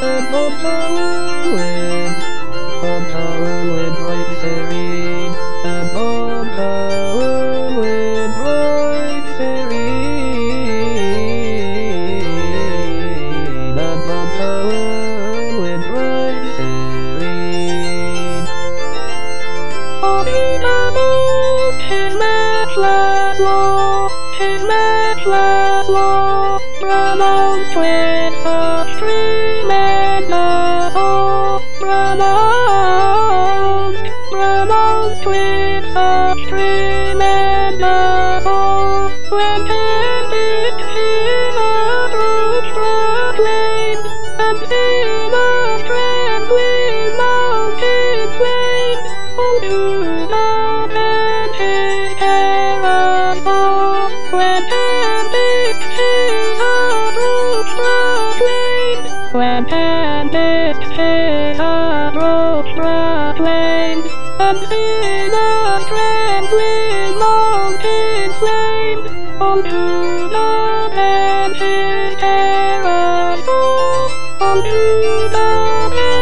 and on Howland, bright serene, and on Howland, bright serene, and on Howland, bright serene. On the most his matchless law, pronounced with such tremendous awe, pronounced with such tremendous awe, when tempest his approach proclaimed, and in a trembling mountain flamed, unto the bed his terror saw, when tempest his approach proclaimed, when tempest his approach proclaimed, and in a trembling mountain flamed, unto the bed his terror saw, unto the bed